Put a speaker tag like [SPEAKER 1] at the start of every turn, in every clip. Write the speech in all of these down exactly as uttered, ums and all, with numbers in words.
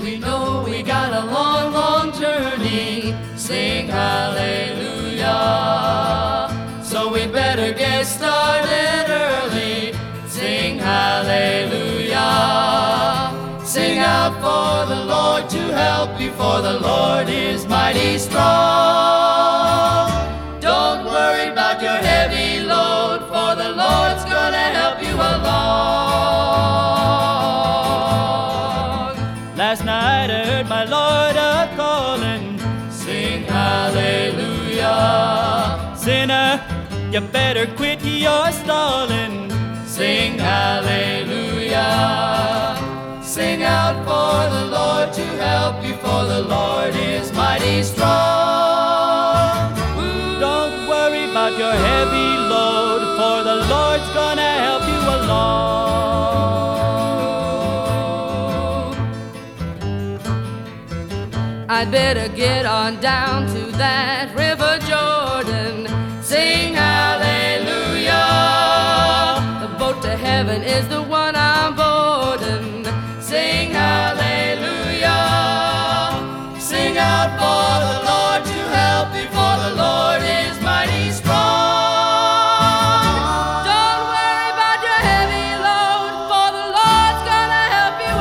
[SPEAKER 1] We know we got a long, long journey. Sing hallelujah. So we better get started early. Sing hallelujah. Sing out for the Lord to help you, for the Lord is mighty strong. Don't worry about your heavy load, for the Lord's gonna help you along.
[SPEAKER 2] Last night I heard my Lord a-calling.
[SPEAKER 1] Sing hallelujah.
[SPEAKER 2] Sinner, you better quit your stalling.
[SPEAKER 1] Sing hallelujah. Sing out for the Lord to help you, for the Lord is mighty strong.
[SPEAKER 2] Don't worry about your heavy load, for the Lord's gonna help you along.
[SPEAKER 1] I'd better get on down to that river Jordan. Sing hallelujah. The boat to heaven is the one I'm boarding. Sing hallelujah. Sing out for the Lord to help you, for the Lord is mighty strong. Don't worry about your heavy load, for the Lord's gonna help you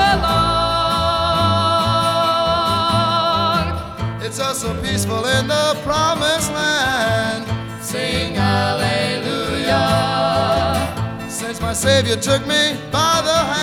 [SPEAKER 1] along.
[SPEAKER 3] It's all so peaceful in the promised land.
[SPEAKER 1] Sing hallelujah.
[SPEAKER 3] Since my Savior took me by the hand.